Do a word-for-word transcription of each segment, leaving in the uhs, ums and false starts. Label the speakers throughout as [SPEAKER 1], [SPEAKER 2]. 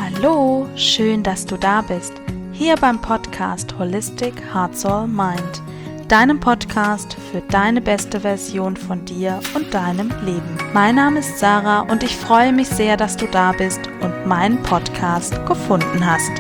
[SPEAKER 1] Hallo, schön, dass du da bist. Hier beim Podcast Holistic Heart Soul Mind, deinem Podcast für deine beste Version von dir und deinem Leben. Mein Name ist Sarah und ich freue mich sehr, dass du da bist und meinen Podcast gefunden hast.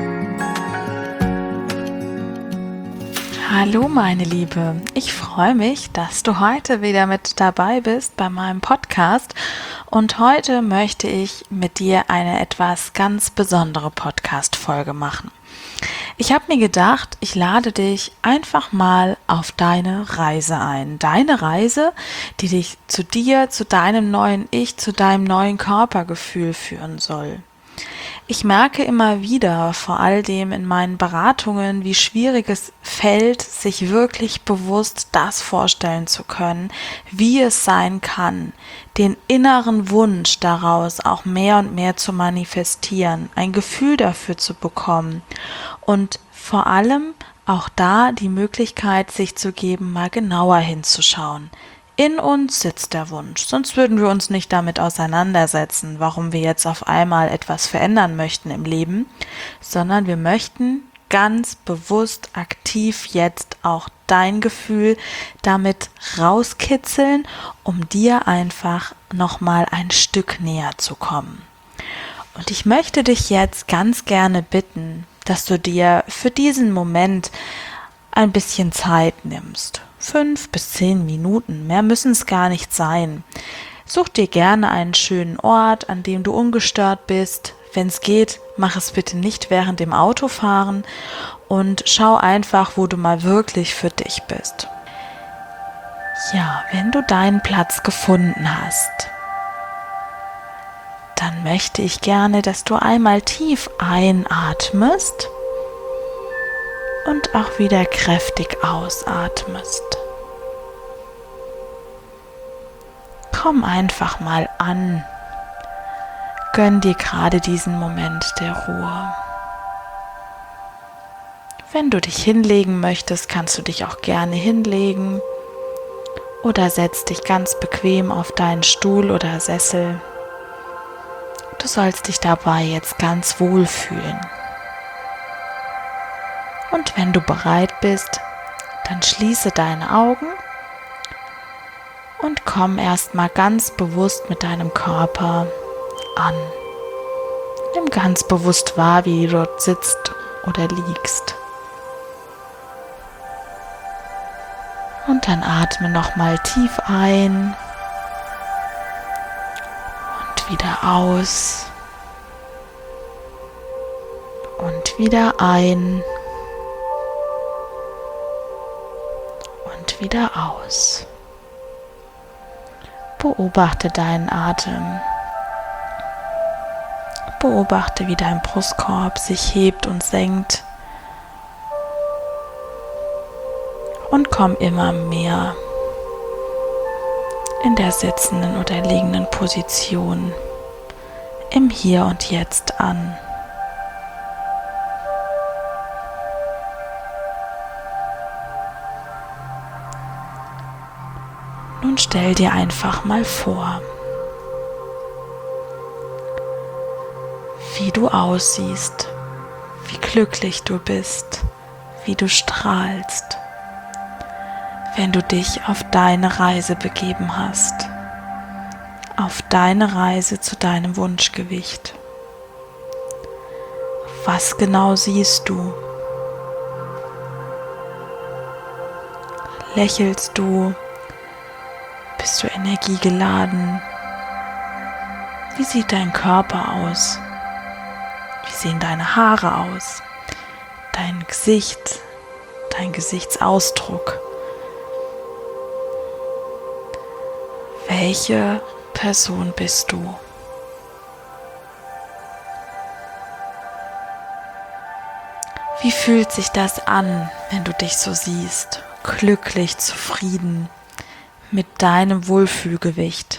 [SPEAKER 1] Hallo meine Liebe, ich freue mich, dass du heute wieder mit dabei bist bei meinem Podcast und heute möchte ich mit dir eine etwas ganz besondere Podcast-Folge machen. Ich habe mir gedacht, ich lade dich einfach mal auf deine Reise ein. Deine Reise, die dich zu dir, zu deinem neuen Ich, zu deinem neuen Körpergefühl führen soll. Ich merke immer wieder, vor allem in meinen Beratungen, wie schwierig es fällt, sich wirklich bewusst das vorstellen zu können, wie es sein kann, den inneren Wunsch daraus auch mehr und mehr zu manifestieren, ein Gefühl dafür zu bekommen und vor allem auch da die Möglichkeit, sich zu geben, mal genauer hinzuschauen. In uns sitzt der Wunsch, sonst würden wir uns nicht damit auseinandersetzen, warum wir jetzt auf einmal etwas verändern möchten im Leben, sondern wir möchten ganz bewusst aktiv jetzt auch dein Gefühl damit rauskitzeln, um dir einfach nochmal ein Stück näher zu kommen. Und ich möchte dich jetzt ganz gerne bitten, dass du dir für diesen Moment ein bisschen Zeit nimmst. Fünf bis zehn Minuten, mehr müssen es gar nicht sein. Such dir gerne einen schönen Ort, an dem du ungestört bist. Wenn es geht, mach es bitte nicht während dem Autofahren und schau einfach, wo du mal wirklich für dich bist. Ja, wenn du deinen Platz gefunden hast, dann möchte ich gerne, dass du einmal tief einatmest und auch wieder kräftig ausatmest. Komm einfach mal an. Gönn dir gerade diesen Moment der Ruhe. Wenn du dich hinlegen möchtest, kannst du dich auch gerne hinlegen oder setz dich ganz bequem auf deinen Stuhl oder Sessel. Du sollst dich dabei jetzt ganz wohl fühlen. Und wenn du bereit bist, dann schließe deine Augen und komm erstmal ganz bewusst mit deinem Körper an. Nimm ganz bewusst wahr, wie du dort sitzt oder liegst. Und dann atme nochmal tief ein und wieder aus und wieder ein. Wieder aus. Beobachte deinen Atem. Beobachte, wie dein Brustkorb sich hebt und senkt. Und komm immer mehr in der sitzenden oder liegenden Position im Hier und Jetzt an. Nun stell dir einfach mal vor, wie du aussiehst, wie glücklich du bist, wie du strahlst, wenn du dich auf deine Reise begeben hast, auf deine Reise zu deinem Wunschgewicht. Was genau siehst du? Lächelst du? Bist du energiegeladen? Wie sieht dein Körper aus? Wie sehen deine Haare aus? Dein Gesicht, dein Gesichtsausdruck? Welche Person bist du? Wie fühlt sich das an, wenn du dich so siehst? Glücklich, zufrieden, mit deinem Wohlfühlgewicht.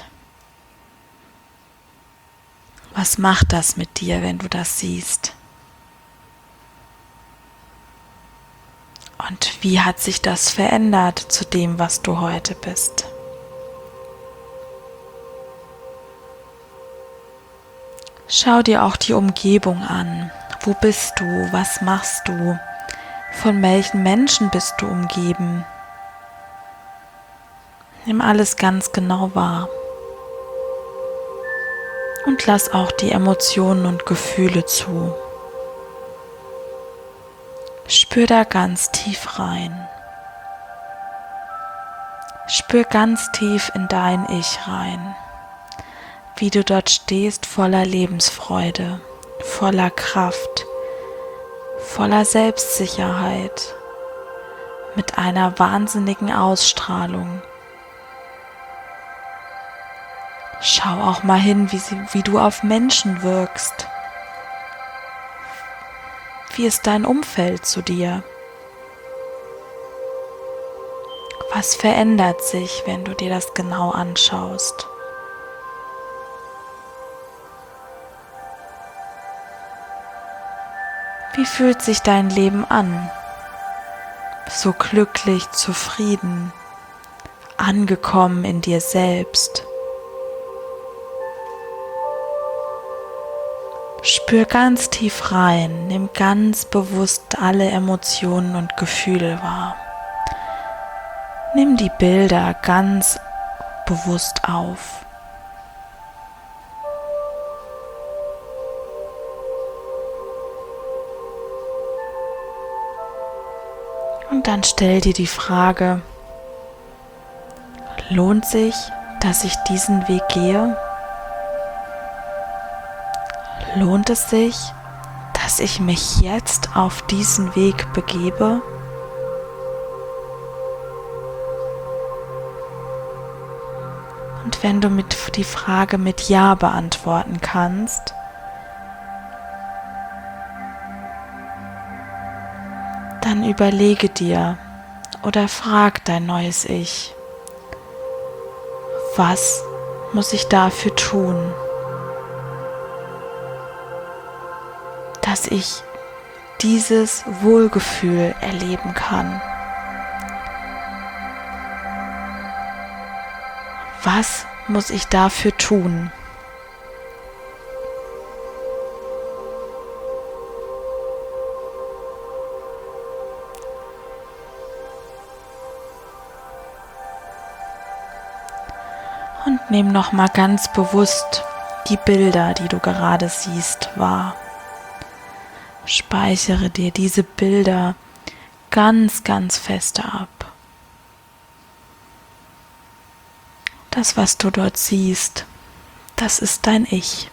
[SPEAKER 1] Was macht das mit dir, wenn du das siehst? Und wie hat sich das verändert zu dem, was du heute bist? Schau dir auch die Umgebung an. Wo bist du? Was machst du? Von welchen Menschen bist du umgeben? Nimm alles ganz genau wahr. Und lass auch die Emotionen und Gefühle zu. Spür da ganz tief rein. Spür ganz tief in dein Ich rein, wie du dort stehst voller Lebensfreude, voller Kraft, voller Selbstsicherheit, mit einer wahnsinnigen Ausstrahlung. Schau auch mal hin, wie, sie, wie du auf Menschen wirkst. Wie ist dein Umfeld zu dir? Was verändert sich, wenn du dir das genau anschaust? Wie fühlt sich dein Leben an? So glücklich, zufrieden, angekommen in dir selbst. Spür ganz tief rein, nimm ganz bewusst alle Emotionen und Gefühle wahr. Nimm die Bilder ganz bewusst auf. Und dann stell dir die Frage, lohnt sich, dass ich diesen Weg gehe? Lohnt es sich, dass ich mich jetzt auf diesen Weg begebe? Und wenn du mit die Frage mit Ja beantworten kannst, dann überlege dir oder frag dein neues Ich, was muss ich dafür tun, dass ich dieses Wohlgefühl erleben kann? Was muss ich dafür tun? Und nimm noch mal ganz bewusst die Bilder, die du gerade siehst, wahr. Speichere dir diese Bilder ganz, ganz feste ab. Das, was du dort siehst, das ist dein Ich.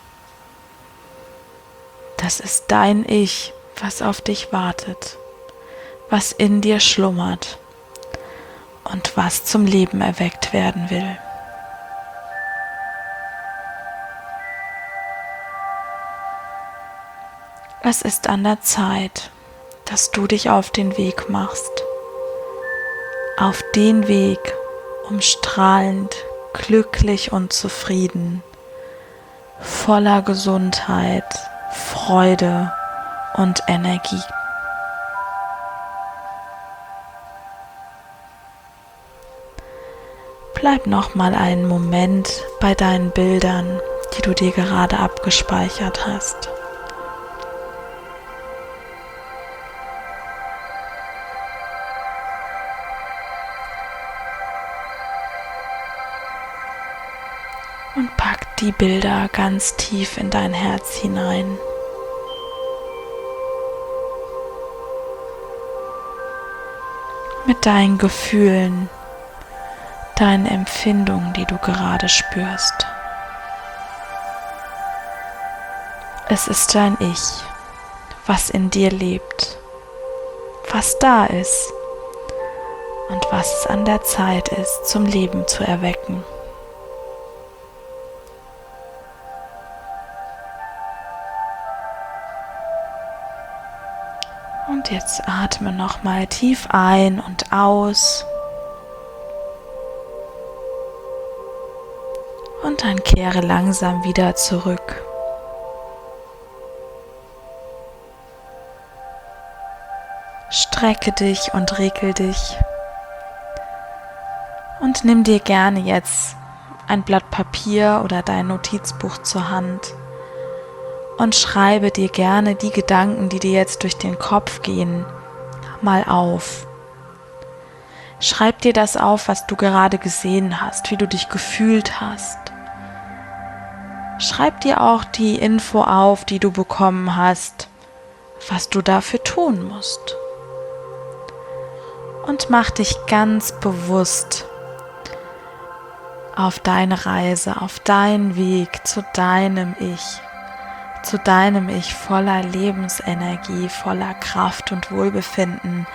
[SPEAKER 1] Das ist dein Ich, was auf dich wartet, was in dir schlummert und was zum Leben erweckt werden will. Es ist an der Zeit, dass du dich auf den Weg machst. Auf den Weg, um strahlend, glücklich und zufrieden, voller Gesundheit, Freude und Energie. Bleib noch mal einen Moment bei deinen Bildern, die du dir gerade abgespeichert hast. Und pack die Bilder ganz tief in dein Herz hinein. Mit deinen Gefühlen, deinen Empfindungen, die du gerade spürst. Es ist dein Ich, was in dir lebt, was da ist und was es an der Zeit ist, zum Leben zu erwecken. Und jetzt atme nochmal tief ein und aus. Und dann kehre langsam wieder zurück. Strecke dich und regel dich. Und nimm dir gerne jetzt ein Blatt Papier oder dein Notizbuch zur Hand und schreibe dir gerne die Gedanken, die dir jetzt durch den Kopf gehen, mal auf. Schreib dir das auf, was du gerade gesehen hast, wie du dich gefühlt hast. Schreib dir auch die Info auf, die du bekommen hast, was du dafür tun musst. Und mach dich ganz bewusst auf deine Reise, auf deinen Weg zu deinem Ich, zu deinem Ich voller Lebensenergie, voller Kraft und Wohlbefinden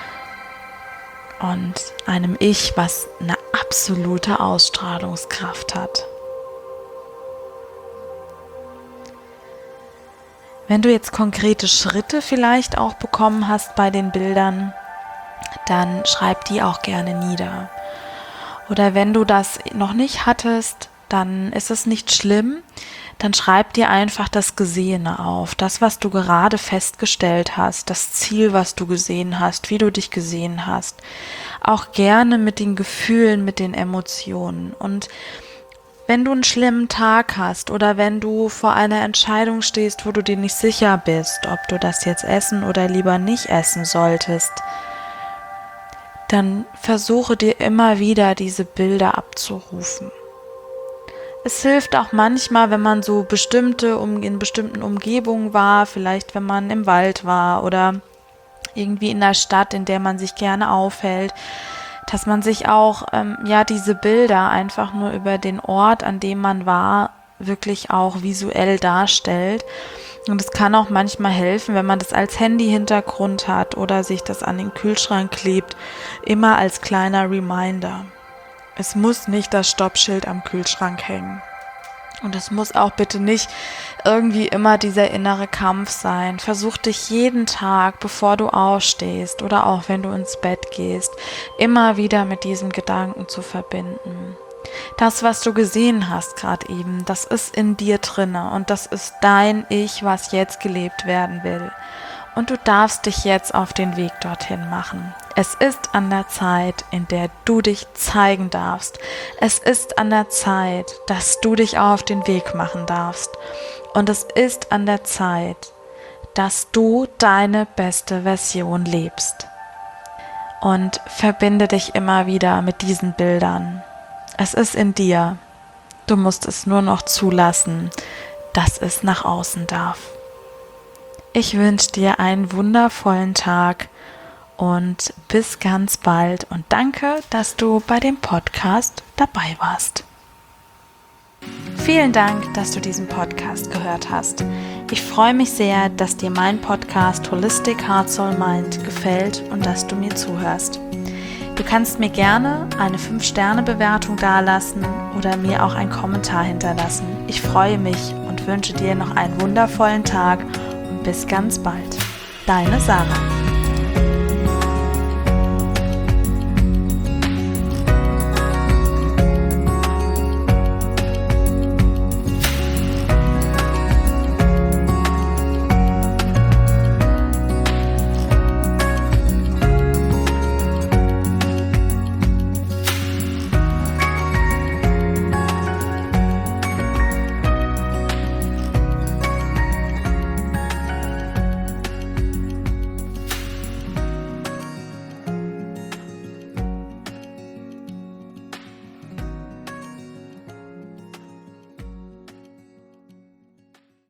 [SPEAKER 1] und einem Ich, was eine absolute Ausstrahlungskraft hat. Wenn du jetzt konkrete Schritte vielleicht auch bekommen hast bei den Bildern, dann schreib die auch gerne nieder. Oder wenn du das noch nicht hattest, dann ist es nicht schlimm, dann schreib dir einfach das Gesehene auf, das, was du gerade festgestellt hast, das Ziel, was du gesehen hast, wie du dich gesehen hast. Auch gerne mit den Gefühlen, mit den Emotionen. Und wenn du einen schlimmen Tag hast oder wenn du vor einer Entscheidung stehst, wo du dir nicht sicher bist, ob du das jetzt essen oder lieber nicht essen solltest, dann versuche dir immer wieder diese Bilder abzurufen. Es hilft auch manchmal, wenn man so bestimmte, in bestimmten Umgebungen war, vielleicht wenn man im Wald war oder irgendwie in der Stadt, in der man sich gerne aufhält, dass man sich auch ähm, ja diese Bilder einfach nur über den Ort, an dem man war, wirklich auch visuell darstellt. Und es kann auch manchmal helfen, wenn man das als Handy-Hintergrund hat oder sich das an den Kühlschrank klebt, immer als kleiner Reminder. Es muss nicht das Stoppschild am Kühlschrank hängen. Und es muss auch bitte nicht irgendwie immer dieser innere Kampf sein. Versuch dich jeden Tag, bevor du aufstehst oder auch wenn du ins Bett gehst, immer wieder mit diesem Gedanken zu verbinden. Das, was du gesehen hast gerade eben, das ist in dir drinne und das ist dein Ich, was jetzt gelebt werden will. Und du darfst dich jetzt auf den Weg dorthin machen. Es ist an der Zeit, in der du dich zeigen darfst. Es ist an der Zeit, dass du dich auf den Weg machen darfst. Und es ist an der Zeit, dass du deine beste Version lebst. Und verbinde dich immer wieder mit diesen Bildern. Es ist in dir. Du musst es nur noch zulassen, dass es nach außen darf. Ich wünsche dir einen wundervollen Tag und bis ganz bald und danke, dass du bei dem Podcast dabei warst. Vielen Dank, dass du diesen Podcast gehört hast. Ich freue mich sehr, dass dir mein Podcast Holistic Heart Soul Mind gefällt und dass du mir zuhörst. Du kannst mir gerne eine fünf Sterne Bewertung dalassen oder mir auch einen Kommentar hinterlassen. Ich freue mich und wünsche dir noch einen wundervollen Tag und bis ganz bald. Deine Sarah.